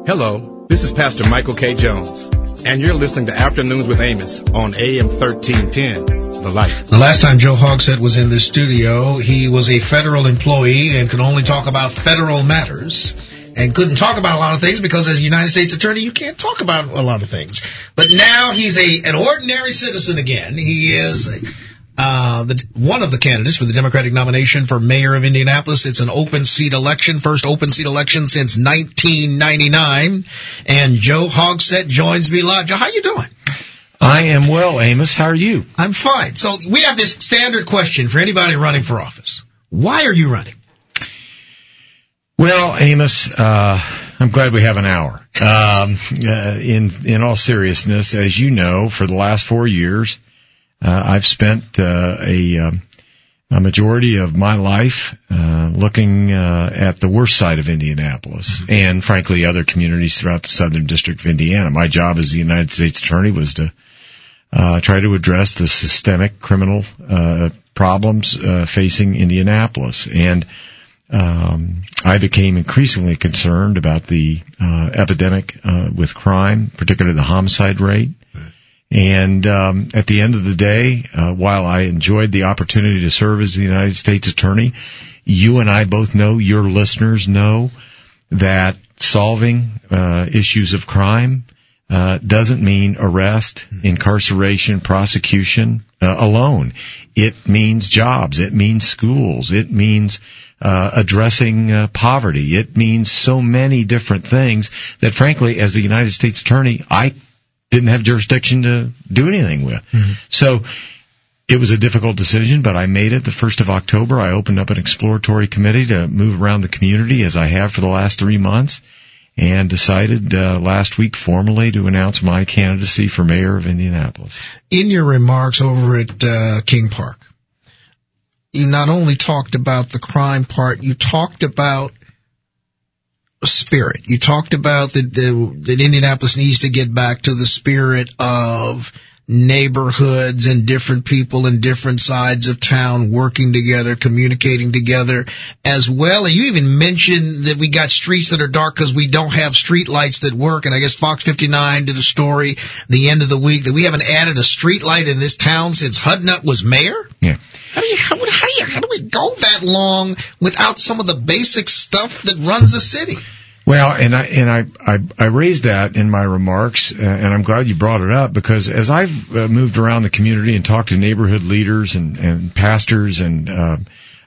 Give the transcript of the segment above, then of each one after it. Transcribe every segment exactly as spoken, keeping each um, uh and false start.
Hello, this is Pastor Michael K. Jones, and you're listening to Afternoons with Amos on A M thirteen ten, The Light. The last time Joe Hogsett was in the studio, he was a federal employee and could only talk about federal matters and couldn't talk about a lot of things because as a United States attorney, you can't talk about a lot of things. But now he's a an ordinary citizen again. He is uh the one of the candidates for the Democratic nomination for mayor of Indianapolis. It's an open seat election, first open seat election since nineteen ninety-nine. And Joe Hogsett joins me live. Joe, how you doing? I am well, Amos. How are you? I'm fine. So we have this standard question for anybody running for office. Why are you running? Well, Amos, uh, I'm glad we have an hour. Um, uh, in, in all seriousness, as you know, for the last four years, uh, I've spent, uh, a, um, a majority of my life, uh, looking, uh, at the worst side of Indianapolis mm-hmm. and frankly other communities throughout the Southern District of Indiana. My job as the United States Attorney was to, uh, try to address the systemic criminal, uh, problems, uh, facing Indianapolis. And, Um, I became increasingly concerned about the uh, epidemic uh, with crime, particularly the homicide rate. And um, at the end of the day, uh, while I enjoyed the opportunity to serve as the United States Attorney, you and I both know, your listeners know, that solving uh, issues of crime uh, doesn't mean arrest, incarceration, prosecution uh, alone. It means jobs. It means schools. It means Uh, addressing uh, poverty. It means so many different things that, frankly, as the United States Attorney, I didn't have jurisdiction to do anything with. Mm-hmm. So it was a difficult decision, but I made it. The first of October, I opened up an exploratory committee to move around the community, as I have for the last three months, and decided uh, last week formally to announce my candidacy for mayor of Indianapolis. In your remarks over at uh, King Park, you not only talked about the crime part, you talked about spirit. You talked about that, that Indianapolis needs to get back to the spirit of neighborhoods and different people in different sides of town working together, communicating together as well. And you even mentioned that we got streets that are dark because we don't have street lights that work. And I guess Fox fifty-nine did a story the end of the week that we haven't added a street light in this town since Hudnut was mayor. Yeah. How do you, how, how do you, how do we go that long without some of the basic stuff that runs a city? Well, and I and I, I I raised that in my remarks, uh, and I'm glad you brought it up because as I've uh, moved around the community and talked to neighborhood leaders and and pastors and uh,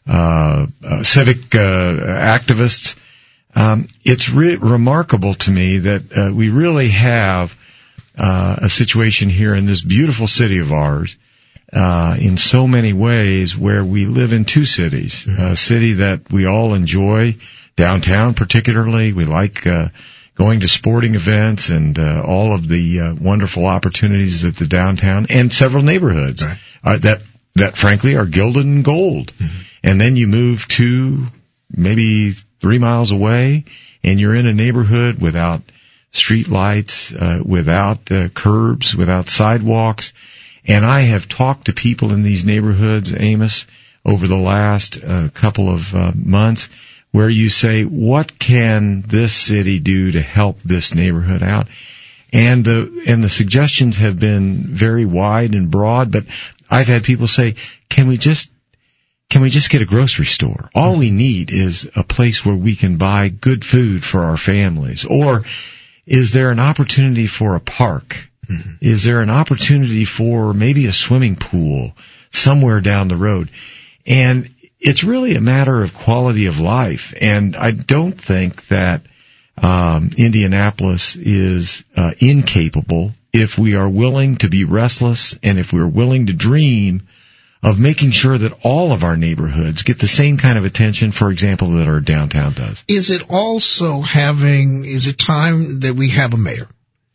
uh, uh civic uh, activists, um, it's re- remarkable to me that uh, we really have uh, a situation here in this beautiful city of ours, uh, in so many ways, where we live in two cities, a city that we all enjoy. Downtown particularly, we like uh, going to sporting events and uh, all of the uh, wonderful opportunities that the downtown and several neighborhoods right. uh, that that frankly are gilded in gold. Mm-hmm. And then you move to maybe three miles away, and you're in a neighborhood without street lights, uh, without uh, curbs, without sidewalks. And I have talked to people in these neighborhoods, Amos, over the last uh, couple of uh, months, where you say, what can this city do to help this neighborhood out? And the, and the suggestions have been very wide and broad, but I've had people say, can we just, can we just get a grocery store? All we need is a place where we can buy good food for our families. Or is there an opportunity for a park? Mm-hmm. Is there an opportunity for maybe a swimming pool somewhere down the road? And it's really a matter of quality of life, and I don't think that um Indianapolis is uh, incapable if we are willing to be restless and if we're willing to dream of making sure that all of our neighborhoods get the same kind of attention, for example, that our downtown does. Is it also having, is it time that we have a mayor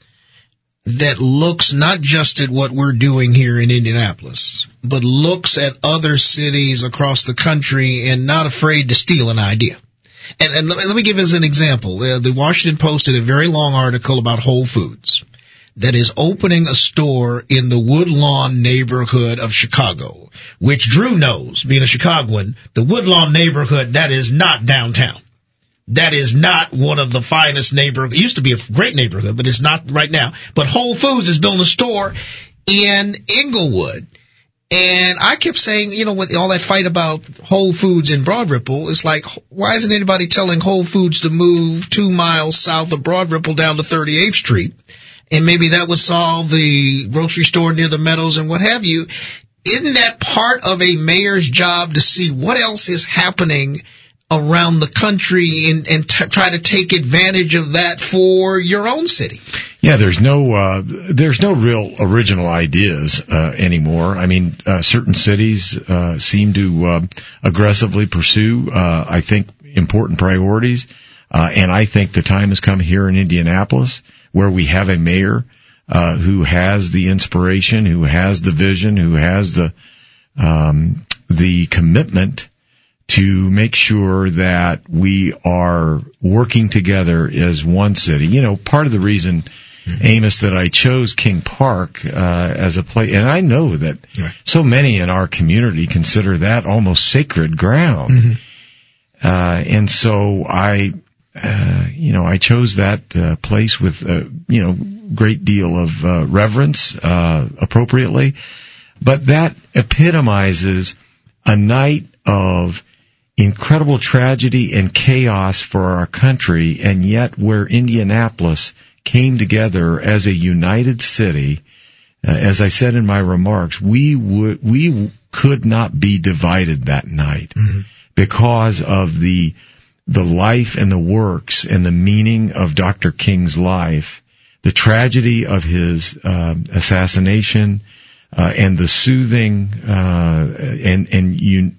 that looks not just at what we're doing here in Indianapolis, but looks at other cities across the country and not afraid to steal an idea? And, and let, me, let me give us an example. Uh, the Washington Post did a very long article about Whole Foods that is opening a store in the Woodlawn neighborhood of Chicago, which Drew knows, being a Chicagoan, the Woodlawn neighborhood, that is not downtown. that is not one of the finest neighborhoods. It used to be a great neighborhood, but it's not right now. But Whole Foods is building a store in Inglewood. And I kept saying, you know, with all that fight about Whole Foods in Broad Ripple, it's like, why isn't anybody telling Whole Foods to move two miles south of Broad Ripple down to thirty-eighth Street? And maybe that would solve the grocery store near the Meadows and what have you. Isn't that part of a mayor's job to see what else is happening around the country and, and t- try to take advantage of that for your own city? Yeah, there's no uh, there's no real original ideas uh, anymore. I mean, uh, certain cities uh, seem to uh, aggressively pursue, uh, I think, important priorities, uh, and I think the time has come here in Indianapolis where we have a mayor uh, who has the inspiration, who has the vision, who has the um, the commitment to make sure that we are working together as one city. You know, part of the reason, mm-hmm. Amos, that I chose King Park uh, as a place, and I know that yeah. so many in our community consider that almost sacred ground. Mm-hmm. Uh, and so I, uh, you know, I chose that uh, place with a, you know, great deal of uh, reverence, uh, appropriately. But that epitomizes a night of incredible tragedy and chaos for our country, and yet where Indianapolis came together as a united city. Uh, as I said in my remarks, we would, we could not be divided that night mm-hmm. because of the, the life and the works and the meaning of Doctor King's life, the tragedy of his, uh, assassination, uh, and the soothing, uh, and, and un-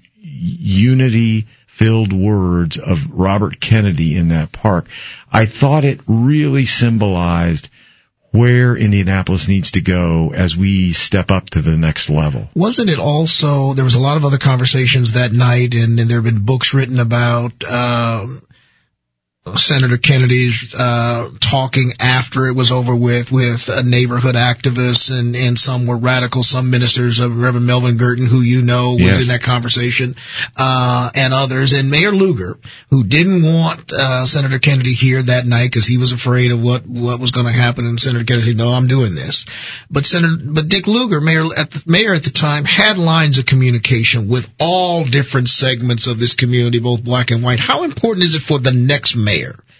unity-filled words of Robert Kennedy in that park. I thought it really symbolized where Indianapolis needs to go as we step up to the next level. Wasn't it also, there was a lot of other conversations that night, and, and there have been books written about uh, Senator Kennedy's uh talking after it was over with with uh, neighborhood activists, and and some were radical, some ministers of Reverend Melvin Gurton, who you know was yes. in that conversation, uh and others, and Mayor Lugar, who didn't want uh Senator Kennedy here that night because he was afraid of what what was going to happen, and Senator Kennedy said, no, I'm doing this. But Senator but Dick Lugar, mayor at the mayor at the time, had lines of communication with all different segments of this community, both black and white. How important is it for the next mayor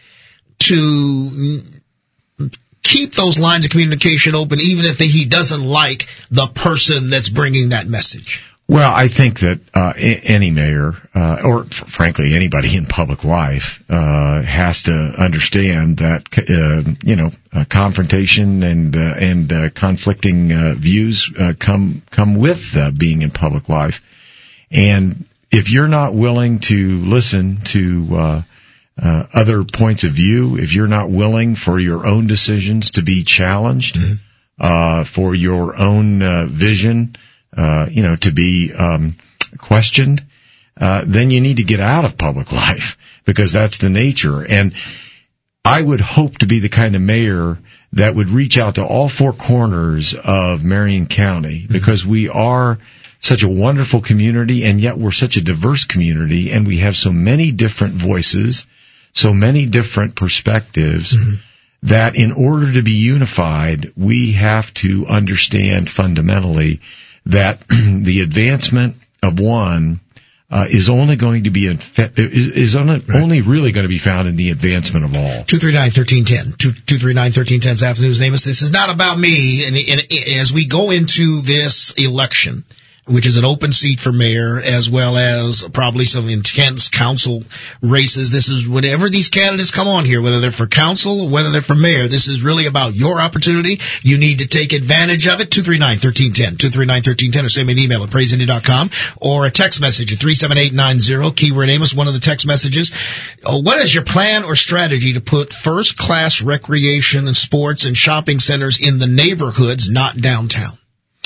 to keep those lines of communication open, even if he doesn't like the person that's bringing that message? Well, I think that uh any mayor, uh or f- frankly anybody in public life, uh has to understand that uh you know uh, confrontation and uh, and uh, conflicting uh, views uh, come come with uh, being in public life. And if you're not willing to listen to uh Uh, other points of view, if you're not willing for your own decisions to be challenged, mm-hmm. uh, for your own uh, vision, uh, you know, to be um, questioned, uh, then you need to get out of public life, because that's the nature. And I would hope to be the kind of mayor that would reach out to all four corners of Marion County, mm-hmm. because we are such a wonderful community, and yet we're such a diverse community, and we have so many different voices, so many different perspectives, mm-hmm. that in order to be unified, we have to understand fundamentally that the advancement of one uh, is only going to be infe- is, is only, right. only really going to be found in the advancement of all. two three nine, one three one zero. two three nine, one three one zero is Afternoon's Amos. This is not about me. And, and, and as we go into this election, which is an open seat for mayor, as well as probably some intense council races. This is whenever these candidates come on here, whether they're for council or whether they're for mayor, this is really about your opportunity. You need to take advantage of it. two three nine, one three one zero, two three nine, one three one zero, or send me an email at praise indy dot com, or a text message at three seven eight nine zero, keyword Amos, one of the text messages. Oh, what is your plan or strategy to put first-class recreation and sports and shopping centers in the neighborhoods, not downtown?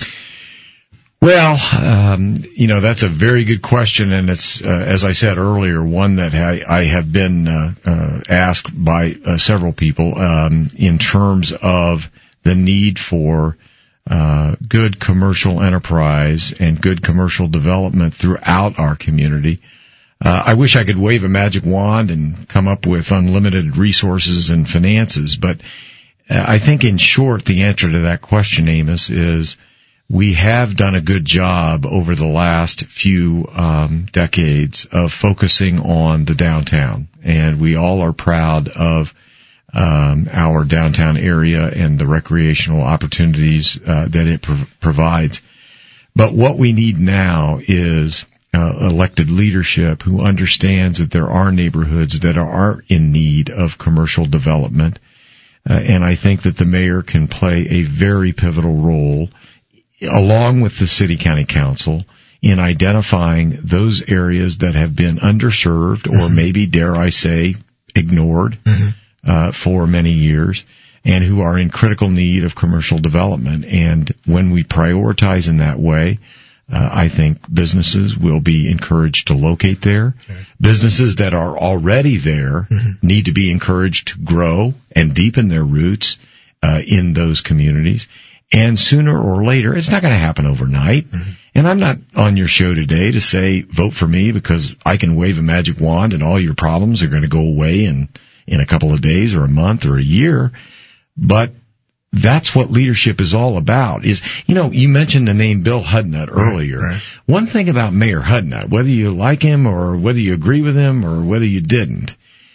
Well, um, you know, that's a very good question, and it's, uh, as I said earlier, one that I, I have been uh, uh, asked by uh, several people um, in terms of the need for uh, good commercial enterprise and good commercial development throughout our community. Uh, I wish I could wave a magic wand and come up with unlimited resources and finances, but uh, I think in short, the answer to that question, Amos, is we have done a good job over the last few um, decades of focusing on the downtown, and we all are proud of um, our downtown area and the recreational opportunities uh, that it pro- provides. But what we need now is uh, elected leadership who understands that there are neighborhoods that are in need of commercial development, uh, and I think that the mayor can play a very pivotal role along with the city county council in identifying those areas that have been underserved or mm-hmm. maybe, dare I say, ignored mm-hmm. uh, for many years, and who are in critical need of commercial development. And when we prioritize in that way, uh, I think businesses will be encouraged to locate there. Okay. Businesses that are already there mm-hmm. need to be encouraged to grow and deepen their roots uh, in those communities. And sooner or later, it's not going to happen overnight. Mm-hmm. And I'm not on your show today to say, vote for me because I can wave a magic wand and all your problems are going to go away in, in a couple of days or a month or a year. But that's what leadership is all about. Is, you know, you mentioned the name Bill Hudnut earlier. Right, right. One thing about Mayor Hudnut, whether you like him or whether you agree with him or whether you didn't,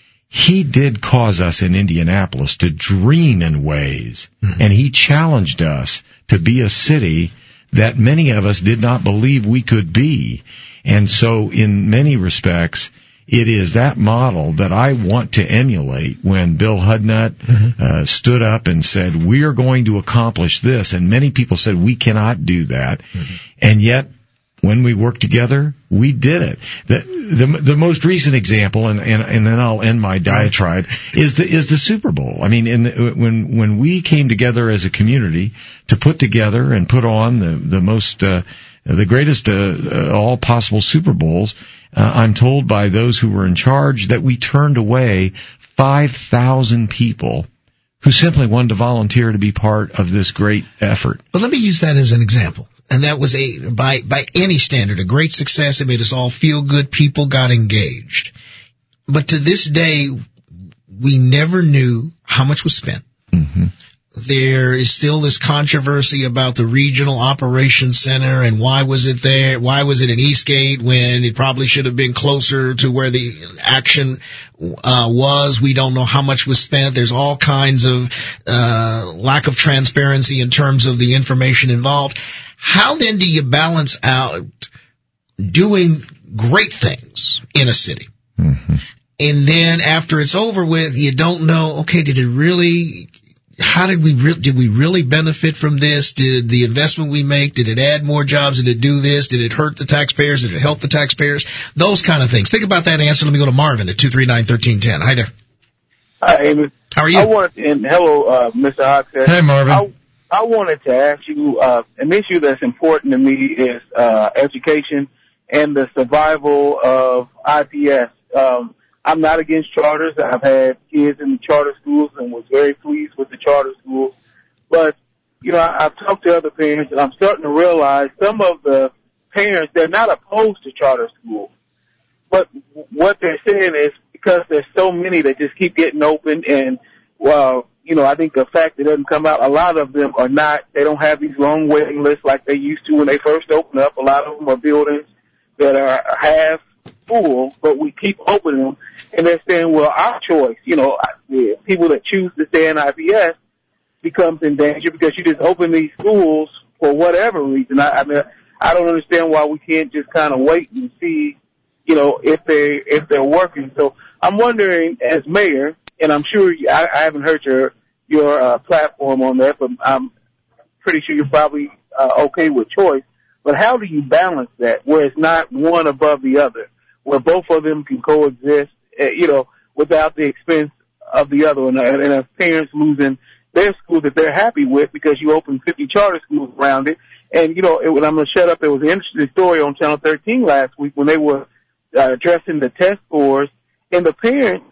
he did cause us in Indianapolis to dream in ways, mm-hmm. and he challenged us to be a city that many of us did not believe we could be. And so in many respects, it is that model that I want to emulate when Bill Hudnut mm-hmm. uh, stood up and said, we are going to accomplish this. And many people said, we cannot do that. Mm-hmm. And yet, when we worked together, we did it. The, the, the most recent example, and, and, and then I'll end my diatribe, is the, is the Super Bowl. I mean, in the, when, when we came together as a community to put together and put on the, the most, uh, the greatest, uh, uh, all possible Super Bowls, uh, I'm told by those who were in charge that we turned away five thousand people who simply wanted to volunteer to be part of this great effort. But let me use that as an example. And that was a, by, by any standard, a great success. It made us all feel good. People got engaged. But to this day, we never knew how much was spent. Mm-hmm. There is still this controversy about the regional operations center and why was it there? Why was it in Eastgate when it probably should have been closer to where the action uh was? We don't know how much was spent. There's all kinds of uh lack of transparency in terms of the information involved. How then do you balance out doing great things in a city? Mm-hmm. And then after it's over with, you don't know, okay, did it really, how did we, re- did we really benefit from this? Did the investment we make, did it add more jobs? Did it do this? Did it hurt the taxpayers? Did it help the taxpayers? Those kind of things. Think about that answer. Let me go to Marvin at two three nine, one three one zero. Hi there. Hi, Amos. How are you? I want, and hello, uh, Mister Hogshead. Hey, Marvin. I, I wanted to ask you, uh, an issue that's important to me is, uh, education and the survival of I P S. Um, I'm not against charters. I've had kids in the charter schools and was very pleased with the charter schools. But, you know, I, I've talked to other parents and I'm starting to realize some of the parents, they're not opposed to charter schools. But what they're saying is because there's so many that just keep getting open and, well, you know, I think the fact that it doesn't come out, a lot of them are not, they don't have these long waiting lists like they used to when they first opened up. A lot of them are buildings that are half full, but we keep opening them. And they're saying, well, our choice, you know, the people that choose to stay in I P S becomes in danger because you just open these schools for whatever reason. I, I mean, I don't understand why we can't just kind of wait and see, you know, if they, if they're working. So I'm wondering as mayor, and I'm sure you, I, I haven't heard your your uh, platform on that, but I'm pretty sure you're probably uh, okay with choice. But how do you balance that where it's not one above the other, where both of them can coexist, uh, you know, without the expense of the other, and, and as parents losing their school that they're happy with because you opened fifty charter schools around it. And, you know, it, when I'm going to shut up, there was an interesting story on Channel thirteen last week when they were uh, addressing the test scores, and the parents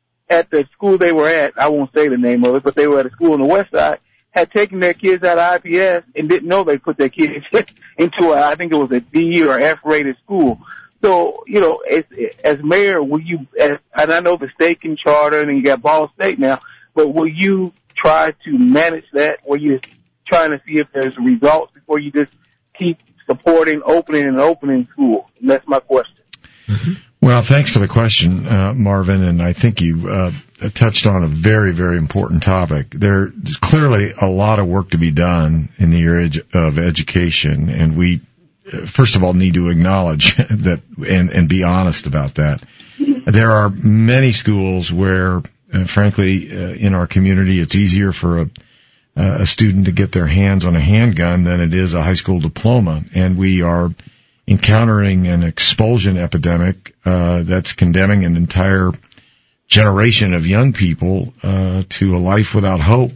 at the school they were at, I won't say the name of it, but they were at a school on the west side, had taken their kids out of I P S and didn't know they put their kids into a, I think it was a D or F rated school. So, you know, as, as mayor, will you, as, and I know the state can charter and you got Ball State now, but will you try to manage that? Will you trying to see if there's results before you just keep supporting opening and opening schools? And that's my question. Mm-hmm. Well, thanks for the question, uh, Marvin, and I think you uh, touched on a very, very important topic. There's clearly a lot of work to be done in the area of education, and we, uh, first of all, need to acknowledge that and, and be honest about that. There are many schools where, uh, frankly, uh, in our community, it's easier for a, a student to get their hands on a handgun than it is a high school diploma, and we are encountering an expulsion epidemic uh that's condemning an entire generation of young people uh to a life without hope.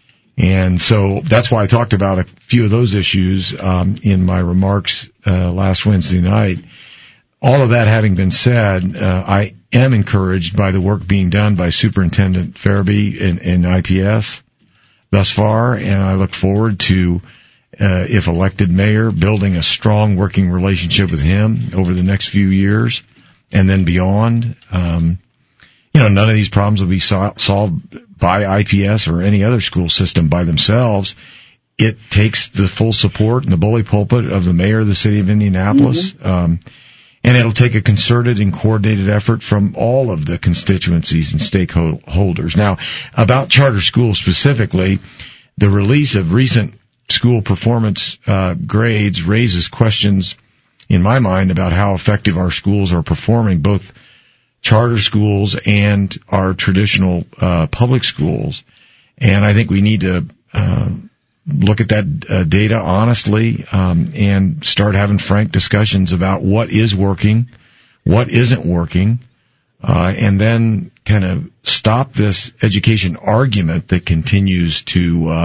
And so that's why I talked about a few of those issues um in my remarks uh last Wednesday night. All of that having been said, uh I am encouraged by the work being done by Superintendent Farabee in, in I P S thus far, and I look forward to Uh, if elected mayor, building a strong working relationship with him over the next few years and then beyond. Um, you know, none of these problems will be so- solved by I P S or any other school system by themselves. It takes the full support and the bully pulpit of the mayor of the city of Indianapolis. Mm-hmm. Um, and it'll take a concerted and coordinated effort from all of the constituencies and stakeholders. Now, about charter schools specifically, the release of recent school performance uh grades raises questions in my mind about how effective our schools are performing, both charter schools and our traditional uh public schools. And I think we need to uh look at that uh, data honestly um and start having frank discussions about what is working, what isn't working, uh and then kind of stop this education argument that continues to uh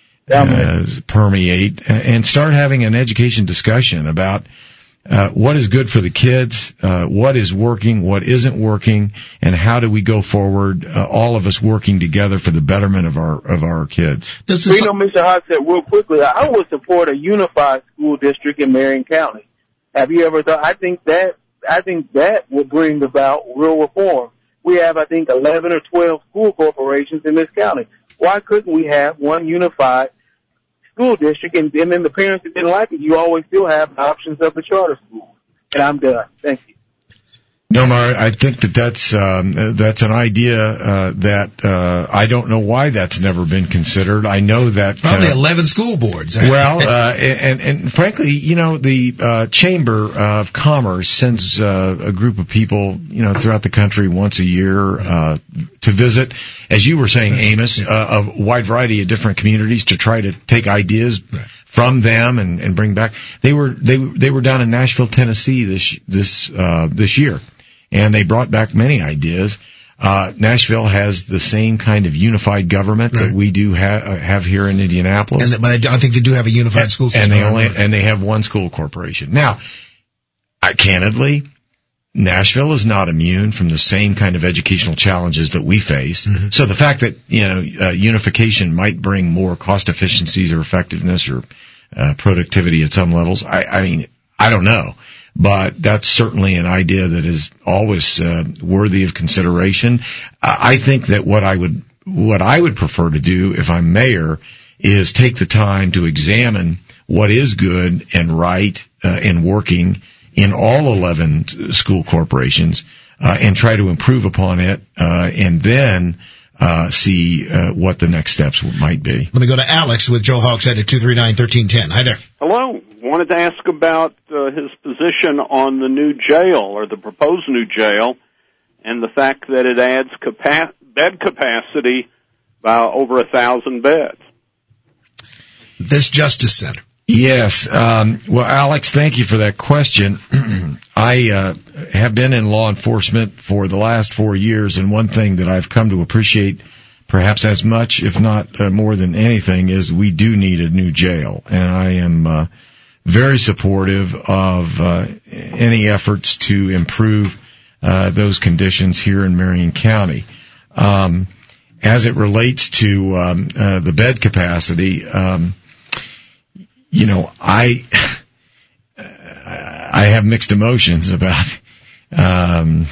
Uh, permeate and start having an education discussion about uh, what is good for the kids, uh, what is working, what isn't working, and how do we go forward, uh, all of us working together for the betterment of our of our kids. Does this, you know, Mister Hogsett, real quickly, I would support a unified school district in Marion County. Have you ever thought? I think that I think that would bring about real reform. We have, I think, eleven or twelve school corporations in this county. Why couldn't we have one unified school district, and, and then the parents that didn't like it, you always still have options of the charter school? And I'm done. Thank you. No, Mar, I think that that's um, that's an idea uh, that uh, I don't know why that's never been considered. I know that probably uh, eleven school boards. Well, uh, and and frankly, you know, the uh, Chamber of Commerce sends uh, a group of people, you know, throughout the country once a year uh, to visit, as you were saying, Amos, uh, a wide variety of different communities to try to take ideas from them and, and bring back. They were they they were down in Nashville, Tennessee this this uh, this year. And they brought back many ideas. Uh, Nashville has the same kind of unified government right. that we do ha- have here in Indianapolis. And the, but I think they do have a unified and, school system. And they only, and they have one school corporation. Now, I, candidly, Nashville is not immune from the same kind of educational challenges that we face. Mm-hmm. So the fact that, you know, uh, unification might bring more cost efficiencies or effectiveness or, uh, productivity at some levels, I, I mean, I don't know. But that's certainly an idea that is always uh, worthy of consideration. I think that what I would what I would prefer to do if I'm mayor is take the time to examine what is good and right uh, and working in all eleven school corporations uh, and try to improve upon it, uh, and then uh see uh, what the next steps might be. Let me go to Alex with Joe Hogsett at two three nine, one three one zero. Hi there. Hello. Wanted to ask about uh, his position on the new jail, or the proposed new jail, and the fact that it adds capa- bed capacity by over a thousand beds. This Justice Center. Yes. Um, well, Alex, thank you for that question. I uh, have been in law enforcement for the last four years, and one thing that I've come to appreciate perhaps as much, if not uh, more than anything, is we do need a new jail. And I am uh, very supportive of uh, any efforts to improve uh, those conditions here in Marion County. Um, as it relates to um, uh, the bed capacity, um, you know, I I have mixed emotions about um,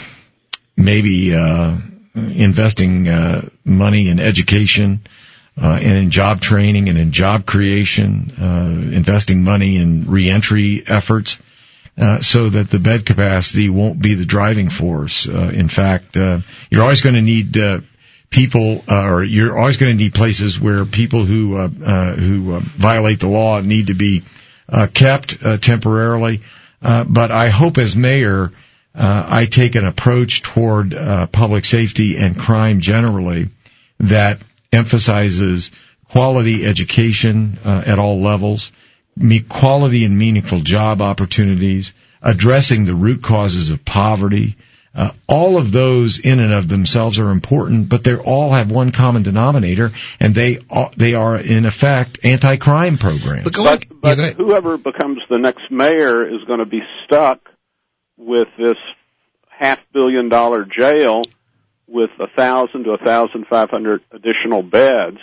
maybe uh, investing uh, money in education uh, and in job training and in job creation, uh, investing money in reentry efforts. Uh, so that the bed capacity won't be the driving force. Uh, in fact, uh, you're always going to need uh, people, uh, or you're always going to need places where people who uh, uh, who uh, violate the law need to be uh, kept uh, temporarily. Uh, but I hope, as mayor, uh, I take an approach toward uh, public safety and crime generally that emphasizes quality education uh, at all levels, quality and meaningful job opportunities, addressing the root causes of poverty. Uh, all of those in and of themselves are important, but they all have one common denominator, and they are, they are in effect anti-crime programs. But, but, but yeah, whoever becomes the next mayor is going to be stuck with this half billion dollar jail with a thousand to a thousand five hundred additional beds,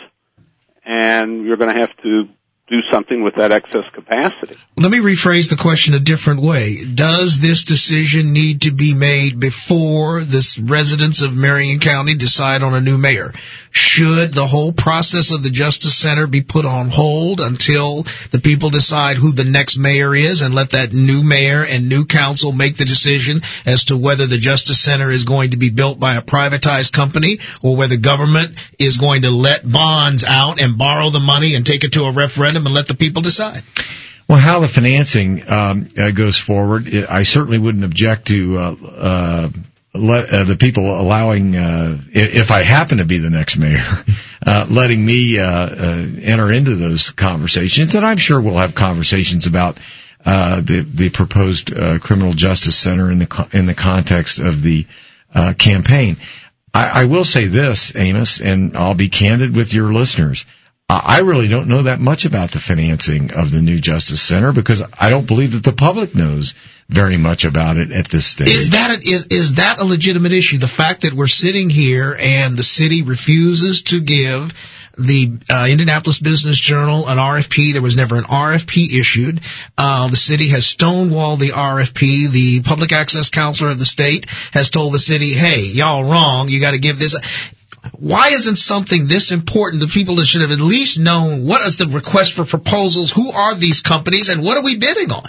and you're going to have to do something with that excess capacity. Let me rephrase the question a different way. Does this decision need to be made before the residents of Marion County decide on a new mayor? Should the whole process of the Justice Center be put on hold until the people decide who the next mayor is and let that new mayor and new council make the decision as to whether the Justice Center is going to be built by a privatized company or whether government is going to let bonds out and borrow the money and take it to a referendum and let the people decide? Well, how the financing um, uh, goes forward, I certainly wouldn't object to uh, uh, let uh, the people allowing, uh, if I happen to be the next mayor, uh, letting me uh, uh, enter into those conversations. And I'm sure we'll have conversations about uh, the the proposed uh, criminal justice center in the co- in the context of the uh, campaign. I, I will say this, Amos, and I'll be candid with your listeners. I really don't know that much about the financing of the new Justice Center because I don't believe that the public knows very much about it at this stage. Is that a, is, is that a legitimate issue? The fact that we're sitting here and the city refuses to give the uh, Indianapolis Business Journal an R F P. There was never an R F P issued. Uh, the city has stonewalled the R F P. The public access counselor of the state has told the city, hey, y'all wrong. You got to give this. Why isn't something this important to people that should have at least known what is the request for proposals, who are these companies, and what are we bidding on?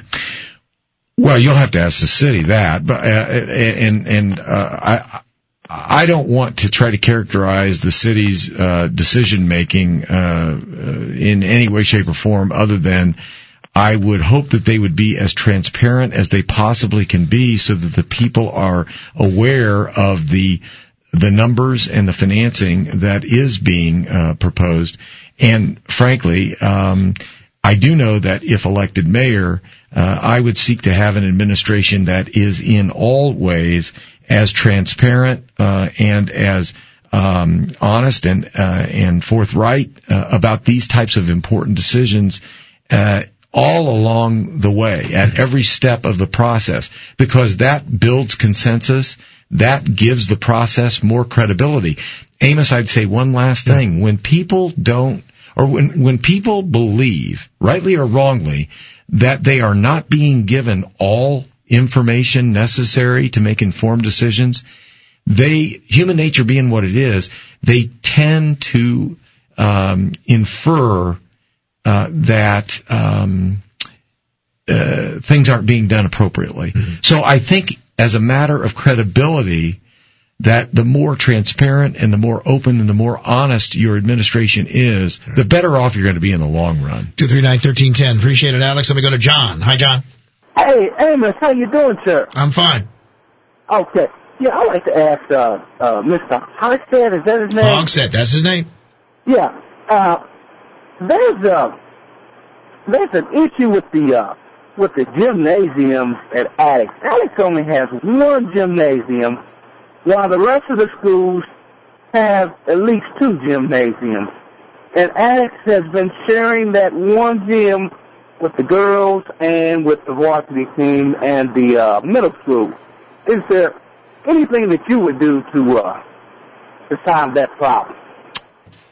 Well, you'll have to ask the city that, but uh, and and uh, I I don't want to try to characterize the city's uh, decision making uh, in any way, shape, or form other than I would hope that they would be as transparent as they possibly can be, so that the people are aware of the the numbers and the financing that is being uh, proposed. And frankly, um, I do know that if elected mayor, uh, I would seek to have an administration that is in all ways as transparent uh, and as um, honest and uh, and forthright uh, about these types of important decisions uh, all along the way, at every step of the process, because that builds consensus. That gives the process more credibility. Amos, I'd say one last thing. When people don't, or when, when people believe, rightly or wrongly, that they are not being given all information necessary to make informed decisions, they, human nature being what it is, they tend to um, infer uh, that um, uh, things aren't being done appropriately. Mm-hmm. So I think, as a matter of credibility, that the more transparent and the more open and the more honest your administration is, the better off you're going to be in the long run. two three nine, one three one zero. Appreciate it, Alex. Let me go to John. Hi, John. Hey, Amos, how you doing, sir? I'm fine. Okay. Yeah, I'd like to ask uh, uh, Mister Hogsett, is that his name? Hogsett, that's his name. Yeah. Uh, there's, uh, there's an issue with the... Uh, with the gymnasiums at Attucks. Attucks only has one gymnasium, while the rest of the schools have at least two gymnasiums. And Attucks has been sharing that one gym with the girls and with the varsity team and the uh, middle school. Is there anything that you would do to uh, to solve that problem?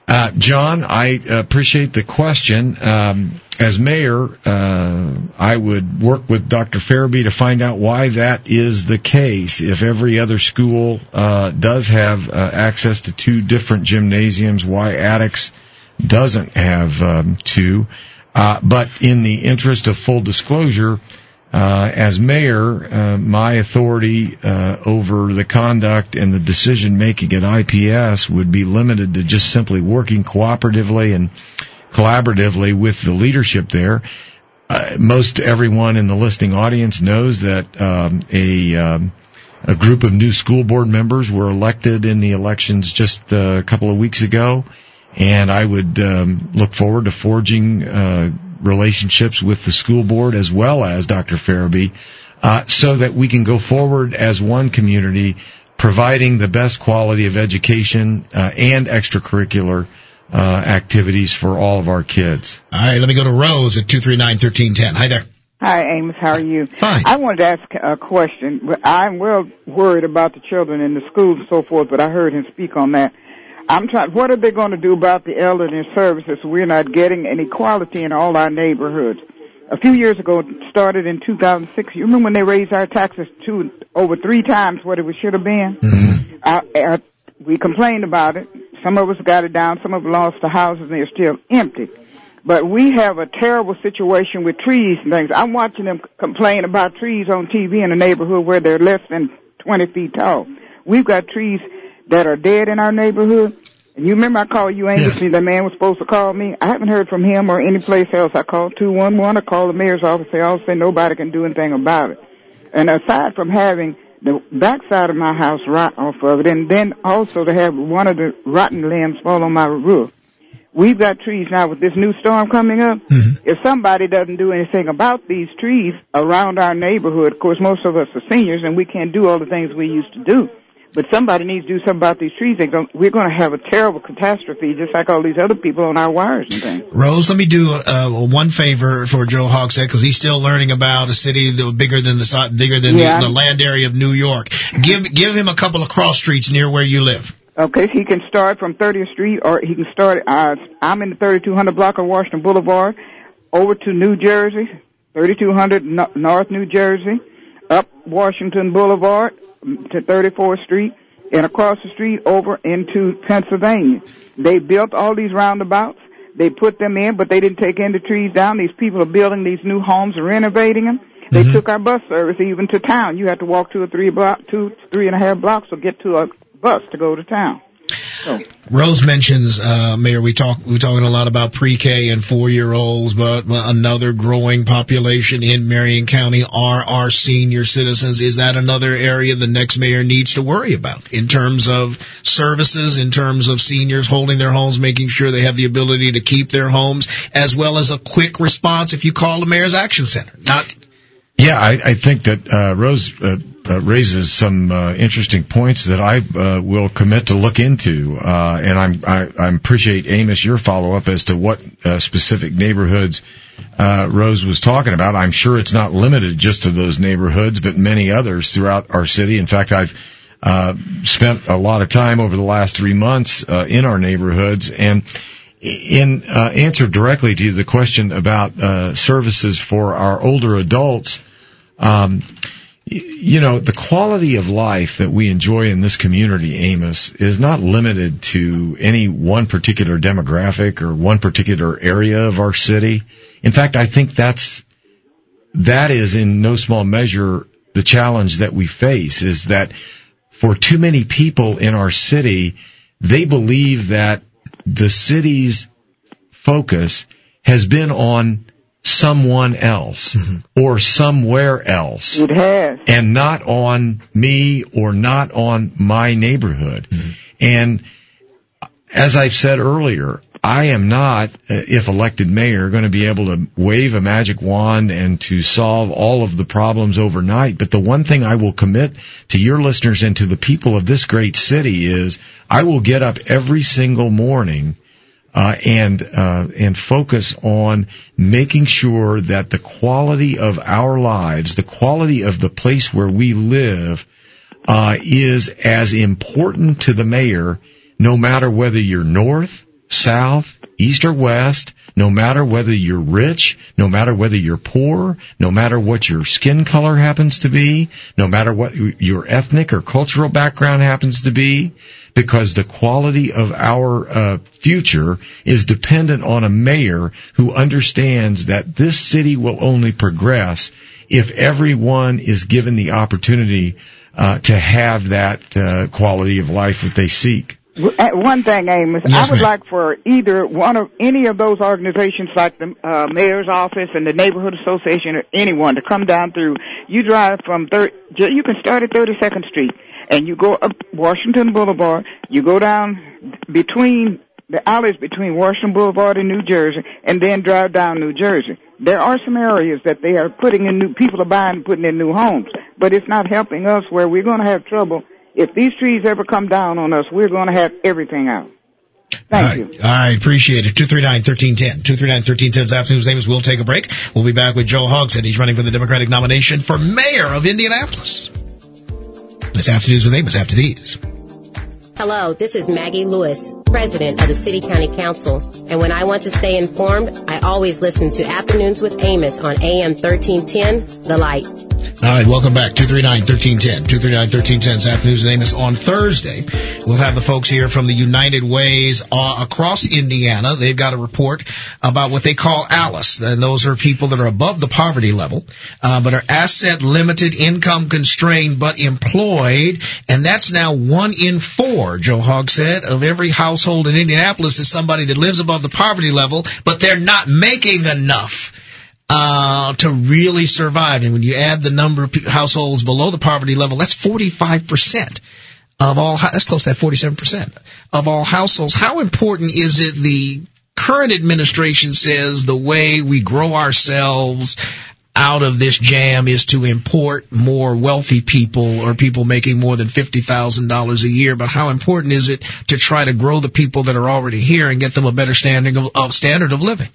Uh, John, I appreciate the question. Um, as mayor, uh, I would work with Doctor Farabee to find out why that is the case. If every other school uh, does have uh, access to two different gymnasiums, why Attucks doesn't have um, two. Uh, but in the interest of full disclosure, Uh, as mayor, uh, my authority uh, over the conduct and the decision making at I P S would be limited to just simply working cooperatively and collaboratively with the leadership there. Uh, most everyone in the listening audience knows that um, a um, a group of new school board members were elected in the elections just uh, a couple of weeks ago, and I would um, look forward to forging uh relationships with the school board as well as Doctor Farabee, uh, so that we can go forward as one community, providing the best quality of education uh, and extracurricular uh, activities for all of our kids. All right, let me go to Rose at two three nine, one three one zero. Hi there. Hi, Amos. How are you? Fine. I wanted to ask a question. I'm well worried about the children in the schools and so forth, but I heard him speak on that. I'm trying, what are they going to do about the elderly services? We're not getting any quality in all our neighborhoods. A few years ago, it started in two thousand six. You remember when they raised our taxes two, over three times what it should have been? Mm-hmm. I, I, we complained about it. Some of us got it down. Some of us lost the houses, and they're still empty. But we have a terrible situation with trees and things. I'm watching them complain about trees on T V in a neighborhood where they're less than twenty feet tall. We've got trees that are dead in our neighborhood. And you remember I called you, Amos, yeah. The man was supposed to call me. I haven't heard from him or any place else. I called two one one. I called the mayor's office. They all say nobody can do anything about it. And aside from having the backside of my house rot off of it, and then also to have one of the rotten limbs fall on my roof, we've got trees now with this new storm coming up. Mm-hmm. If somebody doesn't do anything about these trees around our neighborhood, of course, most of us are seniors, and we can't do all the things we used to do. But somebody needs to do something about these trees. They're going, we're going to have a terrible catastrophe, just like all these other people on our wires and things. Rose, let me do uh, one favor for Joe Hogsett, because he's still learning about a city that was bigger than the bigger than yeah. the, the land area of New York. Give give him a couple of cross streets near where you live. Okay, he can start from thirtieth Street, or he can start. Uh, I'm in the thirty-two hundred block of Washington Boulevard, over to New Jersey, thirty-two hundred no, North New Jersey, up Washington Boulevard to thirty-fourth Street, and across the street over into Pennsylvania. They built all these roundabouts. They put them in, but they didn't take any trees down. These people are building these new homes and renovating them. They mm-hmm. took our bus service even to town. You have to walk two or three block, two, three and a half blocks to get to a bus to go to town. So. Rose mentions, uh, Mayor, we talk, we're talking a lot about pre-K and four-year-olds, but another growing population in Marion County are our senior citizens. Is that another area the next mayor needs to worry about in terms of services, in terms of seniors holding their homes, making sure they have the ability to keep their homes, as well as a quick response if you call the Mayor's Action Center? Not. Yeah, I, I think that uh, Rose uh, uh, raises some uh, interesting points that I uh, will commit to look into, uh, and I'm, I, I appreciate, Amos, your follow-up as to what uh, specific neighborhoods uh, Rose was talking about. I'm sure it's not limited just to those neighborhoods, but many others throughout our city. In fact, I've uh, spent a lot of time over the last three months uh, in our neighborhoods, and in uh, answer directly to the question about uh, services for our older adults, um, y- you know, the quality of life that we enjoy in this community, Amos, is not limited to any one particular demographic or one particular area of our city. In fact, I think that's that is in no small measure the challenge that we face, is that for too many people in our city, they believe that the city's focus has been on someone else mm-hmm. or somewhere else. It has. And not on me or not on my neighborhood. Mm-hmm. And as I've said earlier, I am not, if elected mayor, going to be able to wave a magic wand and to solve all of the problems overnight. But the one thing I will commit to your listeners and to the people of this great city is I will get up every single morning uh, and uh, and focus on making sure that the quality of our lives, the quality of the place where we live, uh, is as important to the mayor, no matter whether you're north, south, east, or west, no matter whether you're rich, no matter whether you're poor, no matter what your skin color happens to be, no matter what your ethnic or cultural background happens to be, because the quality of our uh, future is dependent on a mayor who understands that this city will only progress if everyone is given the opportunity uh, to have that uh, quality of life that they seek. One thing, Amos, Yes, I would ma'am. like for either one of any of those organizations, like the uh, mayor's office and the neighborhood association, or anyone to come down through. You drive from third, you can start at thirty-second Street, and you go up Washington Boulevard. You go down between the alleys between Washington Boulevard and New Jersey, and then drive down New Jersey. There are some areas that they are putting in new, people are buying and putting in new homes, but it's not helping us, where we're going to have trouble. If these trees ever come down on us, we're going to have everything out. Thank All right. you. All right, appreciate it. two three nine, one three one zero. two three nine, one three one zero. This afternoon's name is. We'll take a break. We'll be back with Joe Hogshead. He's running for the Democratic nomination for mayor of Indianapolis. This afternoon's with Amos after these. Hello, this is Maggie Lewis, President of the City County Council. And when I want to stay informed, I always listen to Afternoons with Amos on A M thirteen ten, The Light. All right, welcome back. two three nine, one three one zero. two three nine, one three one zero. This afternoon's name is. On Thursday, we'll have the folks here from the United Ways uh, across Indiana. They've got a report about what they call ALICE. And those are people that are above the poverty level, uh, but are asset limited, income constrained, but employed. And that's now one in four, Joe Hogshead, of every household in Indianapolis is somebody that lives above the poverty level, but they're not making enough uh to really survive. And when you add the number of pe- households below the poverty level, that's forty-five percent of all, that's close to that forty-seven percent of all households. How important is it the current administration says the way we grow ourselves out of this jam is to import more wealthy people or people making more than fifty thousand dollars a year, but how important is it to try to grow the people that are already here and get them a better standard of, of standard of living?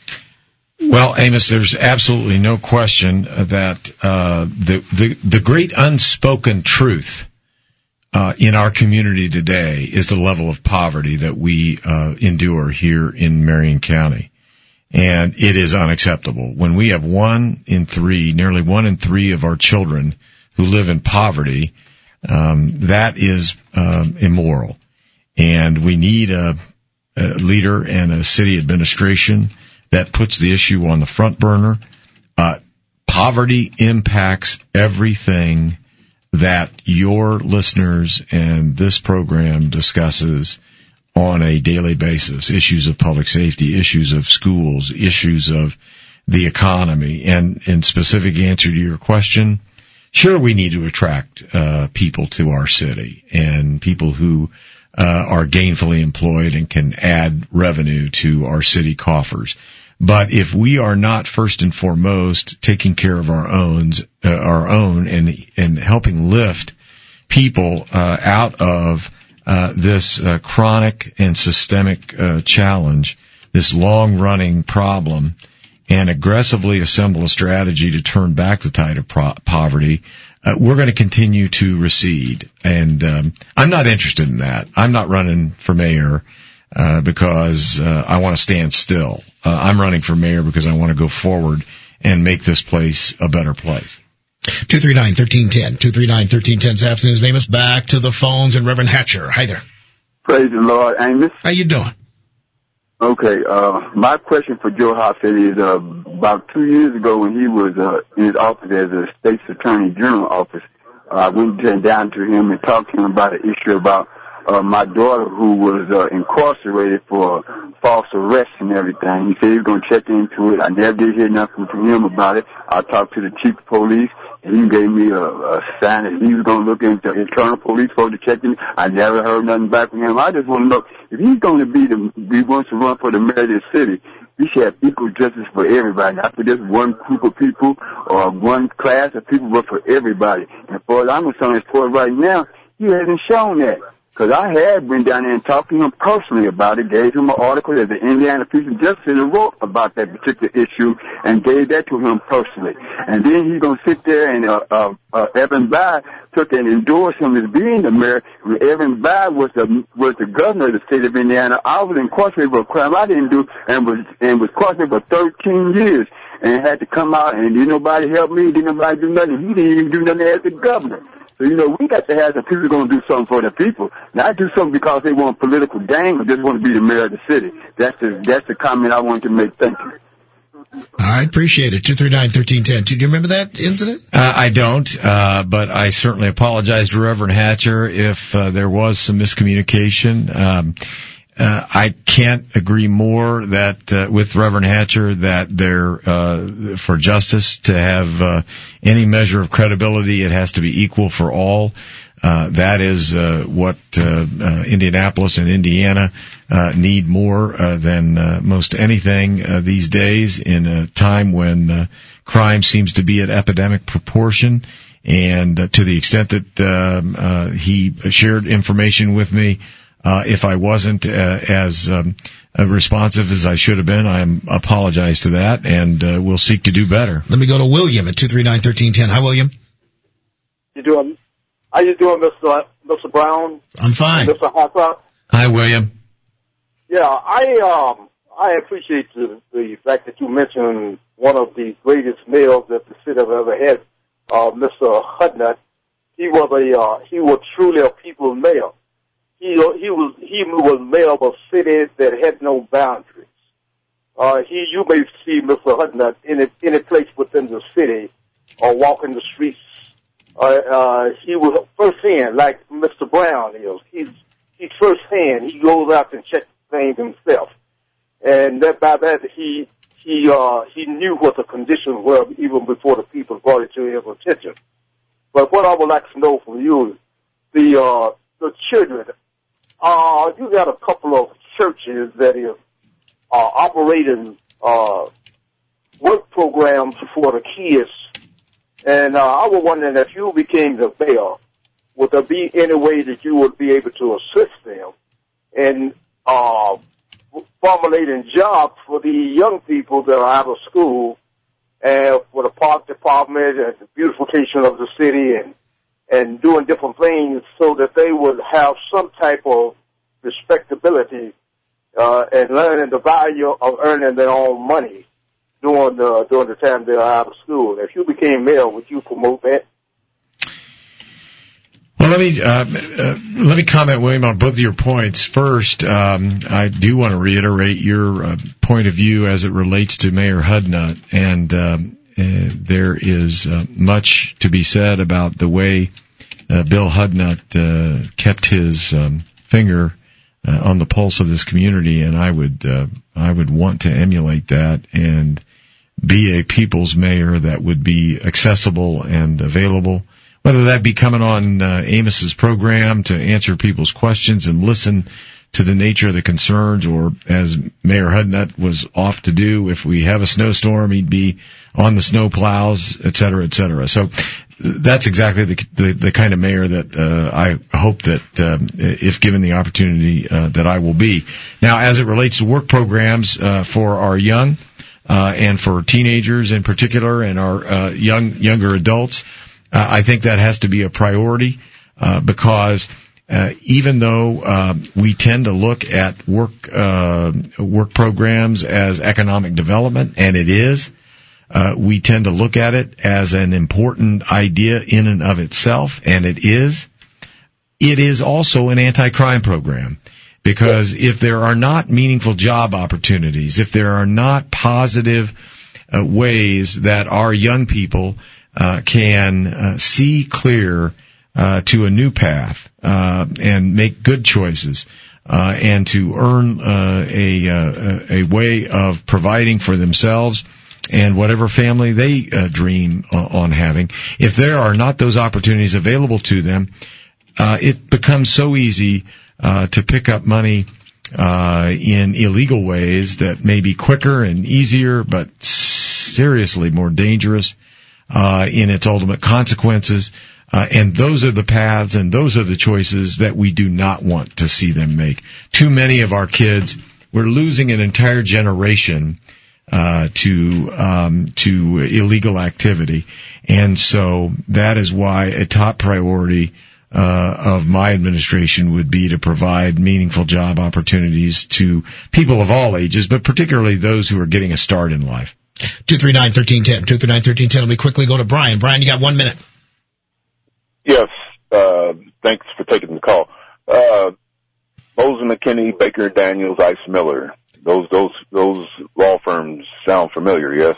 Well, Amos, there's absolutely no question that uh, the, the the great unspoken truth uh, in our community today is the level of poverty that we uh, endure here in Marion County, and it is unacceptable. When we have one in three, nearly one in three of our children who live in poverty, um, that is um, immoral, and we need a, a leader and a city administration that puts the issue on the front burner. Uh, poverty impacts everything that your listeners and this program discusses on a daily basis. Issues of public safety, issues of schools, issues of the economy. And in specific answer to your question, sure, we need to attract uh, people to our city and people who uh, are gainfully employed and can add revenue to our city coffers. But if we are not first and foremost taking care of our own, uh, our own, and and helping lift people uh, out of uh, this uh, chronic and systemic uh, challenge, this long-running problem, and aggressively assemble a strategy to turn back the tide of pro- poverty, uh, we're going to continue to recede. And um, I'm not interested in that. I'm not running for mayor uh, because uh, I want to stand still. Uh, I'm running for mayor because I want to go forward and make this place a better place. two three nine, one three one zero. two three nine, one three one zero. This afternoon's name is. Back to the phones and Reverend Hatcher. Hi there. Praise the Lord, Amos. How you doing? Okay, uh, my question for Joe Hogshead is, uh, about two years ago when he was, uh, in his office as a state's attorney general office, uh, I went down to him and talked to him about an issue about, uh, my daughter who was, uh, incarcerated for false arrest and everything. He said he was going to check into it. I never did hear nothing from him about it. I talked to the chief of police, and he gave me a, a sign that he was going to look into internal police for to check in. I never heard nothing back from him. I just want to know, if he's going to be the, he wants to run for the mayor of this city, he should have equal justice for everybody, not for just one group of people or one class of people, but for everybody. And as far as I'm concerned, as far as right now, he hasn't shown that. Because I had been down there and talked to him personally about it, gave him an article that the Indiana Future Justice wrote about that particular issue, and gave that to him personally. And then he's going to sit there and uh, uh, uh, Evan Bayh took and endorsed him as being the mayor. Evan Bayh was the was the governor of the state of Indiana. I was incarcerated for a crime I didn't do, and was and was incarcerated for thirteen years, and had to come out, and didn't nobody help me, didn't nobody do nothing. He didn't even do nothing as the governor. So, you know, we got to have some people going to do something for the people. Not do something because they want political gain or just want to be the mayor of the city. That's the, that's the comment I wanted to make. Thank you. I appreciate it. two three nine, one three one zero. Do you remember that incident? Uh, I don't, uh, but I certainly apologize to Reverend Hatcher if uh, there was some miscommunication. Um, uh, I can't agree more that uh, with Reverend Hatcher that there, uh, for justice to have uh, any measure of credibility, it has to be equal for all. Uh, that is uh, what uh, uh, Indianapolis and Indiana uh, need more uh, than uh, most anything uh, these days in a time when uh, crime seems to be at epidemic proportion. And uh, to the extent that um, uh, he shared information with me, uh, if I wasn't uh, as um, uh, responsive as I should have been, I apologize to that, and uh, we'll seek to do better. Let me go to William at two three nine, one three one zero. Hi, William. You doing? How you doing, Mister Mister Brown? I'm fine. Mister Hoffa? Hi, William. Yeah, I um I appreciate the, the fact that you mentioned one of the greatest males that the city have ever had, uh, Mister Hudnut. He was a uh, he was truly a people's mayor. He he was he was mayor of a city that had no boundaries. Uh, he you may see Mister Hudnut in a, any place within the city or walking the streets. Uh, uh, he was firsthand, like Mister Brown is. He's, he's firsthand. He goes out and checks things himself. And that, by that, he, he, uh, he knew what the conditions were even before the people brought it to his attention. But what I would like to know from you, the, uh, the children, uh, you got a couple of churches that is, uh, operating, uh, work programs for the kids. And uh, I was wondering if you became the mayor, would there be any way that you would be able to assist them in uh, formulating jobs for the young people that are out of school, and for the park department and the beautification of the city, and and doing different things so that they would have some type of respectability uh, and learning the value of earning their own money during the during the time they're out of school. If you became mayor, would you promote that? Well, let me uh, uh, let me comment, William, on both of your points. First, um, I do want to reiterate your uh, point of view as it relates to Mayor Hudnut, and um, uh, there is uh, much to be said about the way uh, Bill Hudnut uh, kept his um, finger uh, on the pulse of this community, and I would uh, I would want to emulate that and be a people's mayor that would be accessible and available, whether that be coming on uh, Amos's program to answer people's questions and listen to the nature of the concerns, or as Mayor Hudnut was off to do, if we have a snowstorm, he'd be on the snow plows, et cetera, et cetera. So that's exactly the the, the kind of mayor that uh, I hope that, um, if given the opportunity, uh, that I will be. Now, as it relates to work programs uh, for our young uh, and for teenagers in particular, and our uh, young younger adults, uh, I think that has to be a priority uh, because uh, even though uh, we tend to look at work uh, work programs as economic development, and it is. Uh, we tend to look at it as an important idea in and of itself, and it is. It is also an anti-crime program, because if there are not meaningful job opportunities, if there are not positive uh, ways that our young people uh, can uh, see clear uh, to a new path uh, and make good choices, uh, and to earn uh, a, uh, a way of providing for themselves and whatever family they uh, dream uh, on having, if there are not those opportunities available to them, uh, it becomes so easy uh, to pick up money uh, in illegal ways that may be quicker and easier, but seriously more dangerous uh, in its ultimate consequences. Uh, and those are the paths and those are the choices that we do not want to see them make. Too many of our kids, we're losing an entire generation uh to um to illegal activity. And so that is why a top priority uh of my administration would be to provide meaningful job opportunities to people of all ages, but particularly those who are getting a start in life. two three nine, one three one zero. two three nine, one three one zero. Let me quickly go to Brian. Brian, you got one minute. Yes, uh, thanks for taking the call. Uh, Bose and McKinney, Baker Daniels, Ice Miller. Those, those, those law firms sound familiar, yes?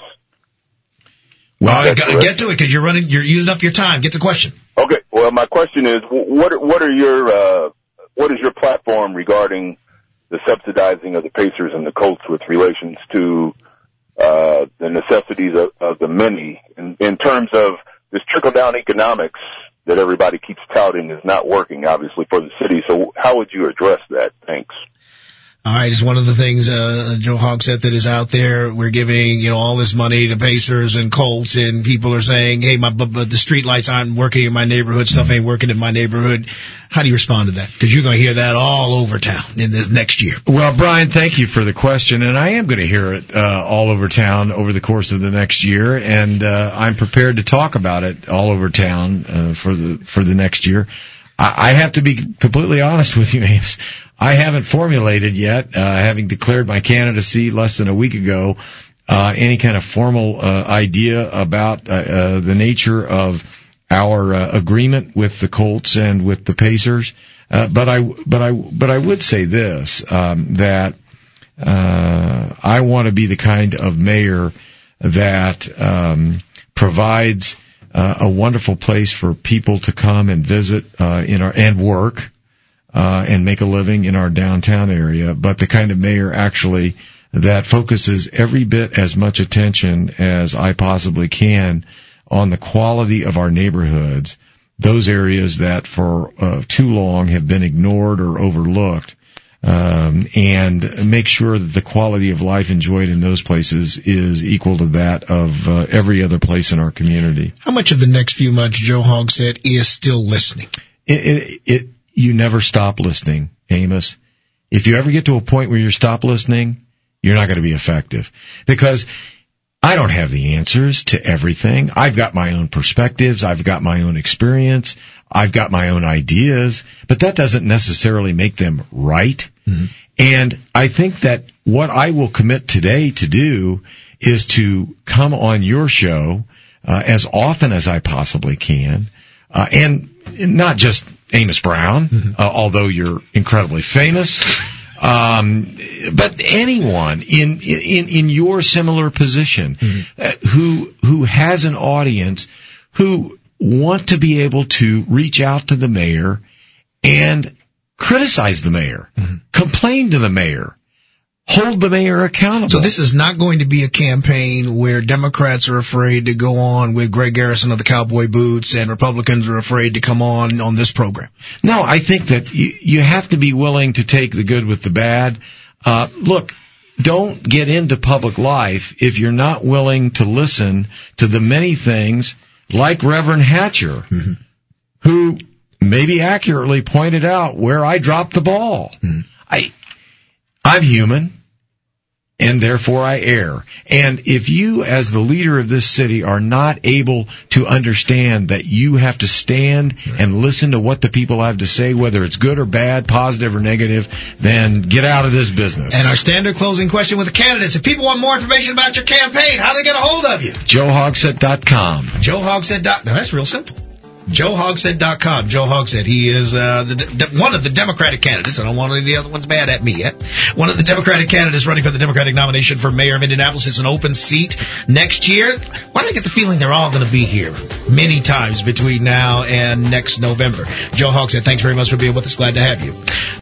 Well, get, get to it because you're running, you're using up your time. Get to the question. Okay. Well, my question is, what are, what are your, uh, what is your platform regarding the subsidizing of the Pacers and the Colts with relations to, uh, the necessities of, of the many in, in terms of this trickle-down economics that everybody keeps touting is not working, obviously, for the city. So how would you address that? Thanks. All right, it's one of the things, uh, Joe Hogsett, that is out there. We're giving, you know, all this money to Pacers and Colts, and people are saying, hey, my, but, but the street lights aren't working in my neighborhood, stuff ain't working in my neighborhood. How do you respond to that? Because you're going to hear that all over town in this next year. Well, Brian, thank you for the question, and I am going to hear it, uh, all over town over the course of the next year, and, uh, I'm prepared to talk about it all over town, uh, for the, for the next year. I, I have to be completely honest with you, Ames. I haven't formulated yet, uh, having declared my candidacy less than a week ago, uh, any kind of formal, uh, idea about, uh, uh, the nature of our, uh, agreement with the Colts and with the Pacers. Uh, but I, but I, but I would say this, um, that, uh, I want to be the kind of mayor that, um, provides, uh, a wonderful place for people to come and visit, uh, in our, and work. Uh, and make a living in our downtown area, but the kind of mayor actually that focuses every bit as much attention as I possibly can on the quality of our neighborhoods, those areas that for uh, too long have been ignored or overlooked, um, and make sure that the quality of life enjoyed in those places is equal to that of uh, every other place in our community. How much of the next few months, Joe Hogsett, is still listening? It, it, it You never stop listening, Amos. If you ever get to a point where you stop listening, you're not going to be effective. Because I don't have the answers to everything. I've got my own perspectives. I've got my own experience. I've got my own ideas. But that doesn't necessarily make them right. Mm-hmm. And I think that what I will commit today to do is to come on your show uh, as often as I possibly can. Uh, and not just Amos Brown, mm-hmm. uh, although you're incredibly famous, um, but anyone in, in, in your similar position, mm-hmm. uh, who, who has an audience who want to be able to reach out to the mayor and criticize the mayor, mm-hmm. complain to the mayor, hold the mayor accountable. So this is not going to be a campaign where Democrats are afraid to go on with Greg Garrison of the Cowboy Boots and Republicans are afraid to come on on this program. No, I think that you, you have to be willing to take the good with the bad. Uh, look, don't get into public life if you're not willing to listen to the many things like Reverend Hatcher, mm-hmm. who maybe accurately pointed out where I dropped the ball. Mm-hmm. I, I'm human, and therefore I err. And if you, as the leader of this city, are not able to understand that you have to stand and listen to what the people have to say, whether it's good or bad, positive or negative, then get out of this business. And our standard closing question with the candidates. If people want more information about your campaign, how do they get a hold of you? Joe Hogsett dot com. Joe Hogsett dot com. Now, that's real simple. Joe Hogsett dot com. Joe Hogsett. He is uh, the, de- one of the Democratic candidates. I don't want any of the other ones mad at me yet. One of the Democratic candidates running for the Democratic nomination for mayor of Indianapolis. It's an open seat next year. Why do I get the feeling they're all going to be here many times between now and next November? Joe Hogsett, thanks very much for being with us. Glad to have you.